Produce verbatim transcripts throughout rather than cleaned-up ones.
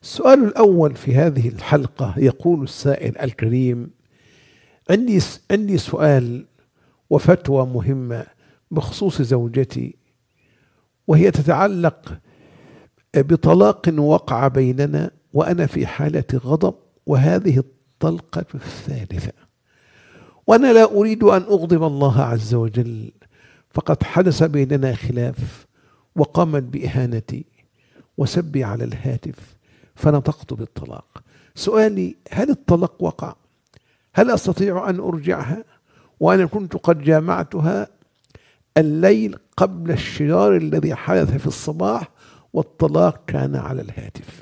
السؤال الأول في هذه الحلقة يقول السائل الكريم: عندي عندي سؤال وفتوى مهمة بخصوص زوجتي، وهي تتعلق بطلاق وقع بيننا وأنا في حالة غضب، وهذه الطلقة الثالثة، وأنا لا أريد أن أغضب الله عز وجل، فقد حدث بيننا خلاف وقامت بإهانتي وسبي على الهاتف فنطقت بالطلاق. سؤالي: هل الطلاق وقع؟ هل أستطيع أن أرجعها وأنا كنت قد جامعتها الليل قبل الشرار الذي حدث في الصباح والطلاق كان على الهاتف؟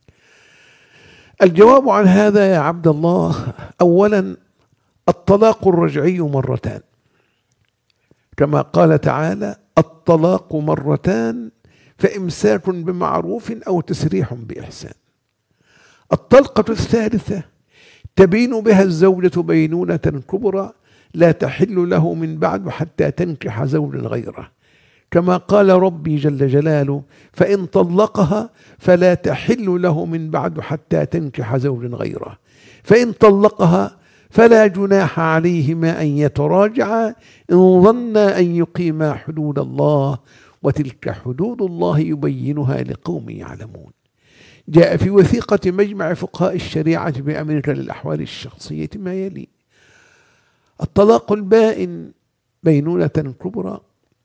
الجواب عن هذا يا عبد الله: أولا، الطلاق الرجعي مرتان، كما قال تعالى: الطلاق مرتان فإمساك بمعروف أو تسريح بإحسان. الطلقة الثالثة تبين بها الزوجة بينونة كبرى لا تحل له من بعد حتى تنكح زوجا غيره، كما قال ربي جل جلاله: فإن طلقها فلا تحل له من بعد حتى تنكح زوجا غيره، فإن طلقها فلا جناح عليهما أن يتراجعا إن ظنا أن يقيما حدود الله، وتلك حدود الله يبينها لقوم يعلمون. جاء في وثيقة مجمع فقهاء الشريعة بأمريكا للأحوال الشخصية ما يلي: الطلاق البائن بينونة كبرى،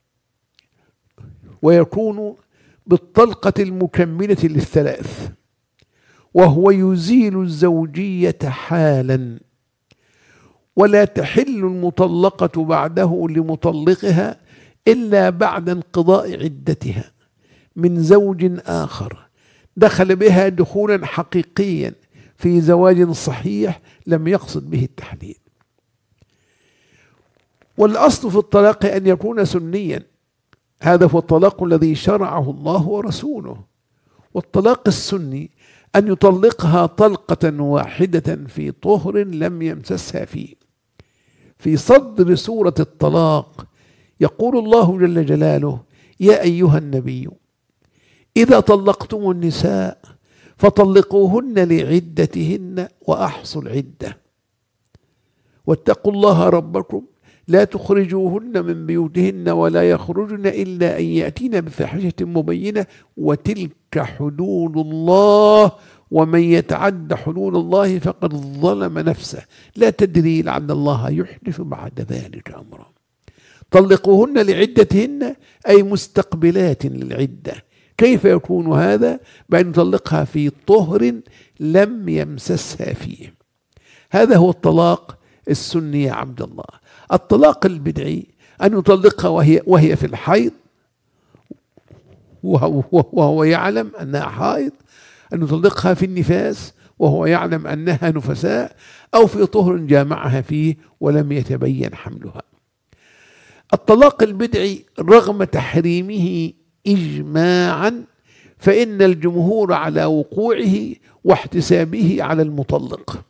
ويكون بالطلقة المكملة للثلاث، وهو يزيل الزوجية حالا، ولا تحل المطلقة بعده لمطلقها إلا بعد انقضاء عدتها من زوج آخر دخل بها دخولا حقيقيا في زواج صحيح لم يقصد به التحليل. والأصل في الطلاق أن يكون سنيا، هذا هو الطلاق الذي شرعه الله ورسوله. والطلاق السني أن يطلقها طلقة واحدة في طهر لم يمسسها فيه. في صدر سورة الطلاق يقول الله جل جلاله: يا أيها النبي إذا طلقتم النساء فطلقوهن لعدتهن وأحصوا العدة، واتقوا الله ربكم لا تخرجوهن من بيوتهن ولا يخرجن إلا أن يأتين بفاحشة مبينة وتلك حدود الله ومن يتعد حدود الله فقد ظلم نفسه لا تدري لعل الله يحدث بعد ذلك أمرا. طلقوهن لعدتهن أي مستقبلات للعدة. كيف يكون هذا؟ بأن يطلقها في طهر لم يمسسها فيه. هذا هو الطلاق السني يا عبد الله. الطلاق البدعي أن يطلقها وهي, وهي في الحيض وهو, وهو يعلم أنها حائض، أن يطلقها في النفاس وهو يعلم أنها نفساء، أو في طهر جامعها فيه ولم يتبين حملها. الطلاق البدعي رغم تحريمه إجماعا فإن الجمهور على وقوعه واحتسابه على المطلق،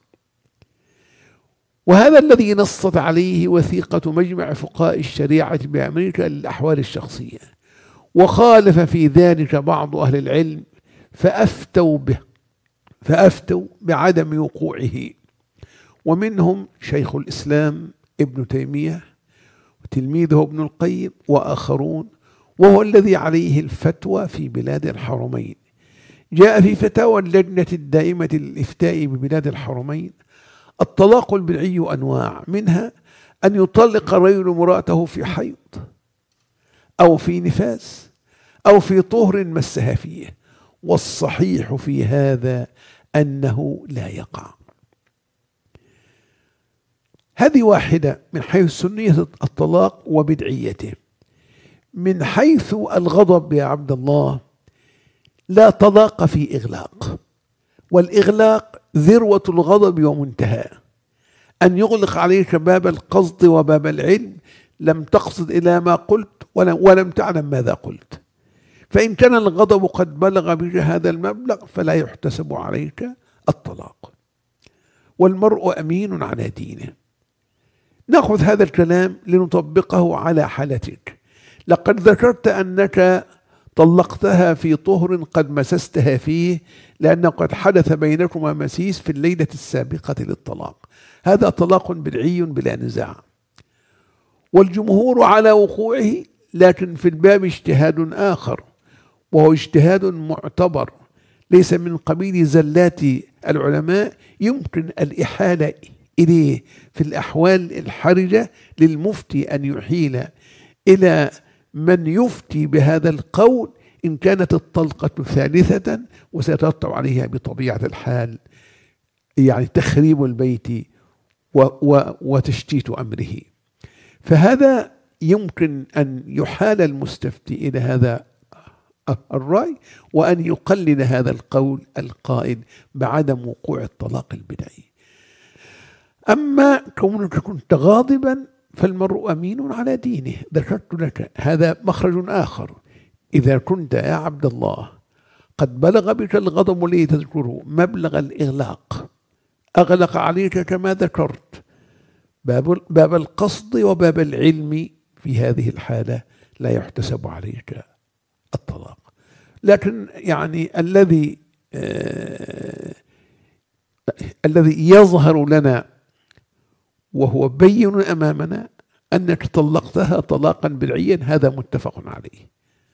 وهذا الذي نصت عليه وثيقة مجمع فقهاء الشريعة بأمريكا للأحوال الشخصية، وخالف في ذلك بعض أهل العلم فأفتوا به فأفتوا بعدم وقوعه، ومنهم شيخ الإسلام ابن تيمية وتلميذه ابن القيم وآخرون، وهو الذي عليه الفتوى في بلاد الحرمين. جاء في فتاوى اللجنة الدائمة للإفتاء ببلاد الحرمين: الطلاق البدعي أنواع، منها أن يطلق الرجل امرأته في حيض أو في نفاس أو في طهر مسها فيه، والصحيح في هذا أنه لا يقع. هذه واحدة من حيث سنية الطلاق وبدعيته. من حيث الغضب يا عبد الله، لا طلاق في إغلاق، والإغلاق ذروة الغضب ومنتهى، أن يغلق عليك باب القصد وباب العلم، لم تقصد إلى ما قلت ولم, ولم تعلم ماذا قلت. فإن كان الغضب قد بلغ بك هذا المبلغ فلا يحتسب عليك الطلاق، والمرء أمين على دينه. نأخذ هذا الكلام لنطبقه على حالتك. لقد ذكرت أنك طلقتها في طهر قد مسستها فيه لأنه قد حدث بينكما مسيس في الليلة السابقة للطلاق. هذا طلاق بدعي بلا نزاع، والجمهور على وقوعه، لكن في الباب اجتهاد آخر، وهو اجتهاد معتبر ليس من قبيل زلات العلماء يمكن الإحالة إليه في الأحوال الحرجة للمفتي أن يحيل إلى من يفتي بهذا القول إن كانت الطلقة ثالثة وسيترتب عليها بطبيعة الحال يعني تخريب البيت و و وتشتيت أمره. فهذا يمكن أن يحال المستفتي إلى هذا الرأي وأن يقلد هذا القول القائل بعدم وقوع الطلاق البدعي. أما كونك كنت غاضبا فالمرء أمين على دينه، ذكرت لك هذا مخرج آخر. إذا كنت يا عبد الله قد بلغ بك الغضب الذي تذكره مبلغ الإغلاق، أغلق عليك كما ذكرت باب, باب القصد وباب العلم، في هذه الحالة لا يحتسب عليك الطلاق. لكن يعني الذي آه الذي يظهر لنا وهو بين أمامنا أنك طلقتها طلاقا بدعيا، هذا متفق عليه،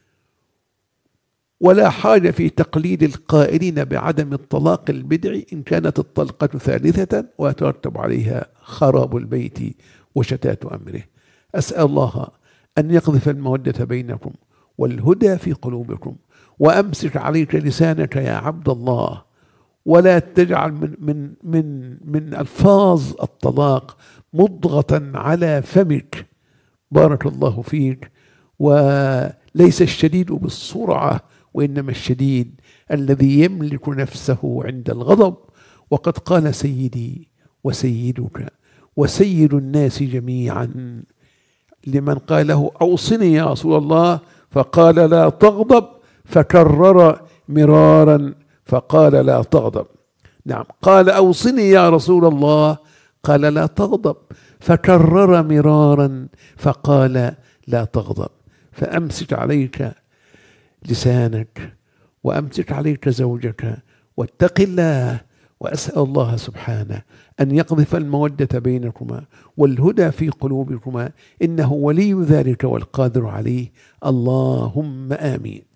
ولا حاجة في تقليد القائلين بعدم الطلاق البدعي إن كانت الطلقة ثالثة ويترتب عليها خراب البيت وشتات أمره. أسأل الله أن يقذف المودة بينكم والهدى في قلوبكم، وأمسك عليك لسانك يا عبد الله، ولا تجعل من من من من ألفاظ الطلاق مضغة على فمك. بارك الله فيك. وليس الشديد بالسرعة، وإنما الشديد الذي يملك نفسه عند الغضب. وقد قال سيدي وسيدك وسيد الناس جميعا لمن قال له أوصني يا رسول الله فقال لا تغضب، فكرر مرارا فقال لا تغضب. نعم، قال أوصني يا رسول الله قال لا تغضب، فكرر مرارا فقال لا تغضب. فأمسك عليك لسانك وأمسك عليك زوجك واتق الله، وأسأل الله سبحانه أن يقذف المودة بينكما والهدى في قلوبكما، إنه ولي ذلك والقادر عليه. اللهم آمين.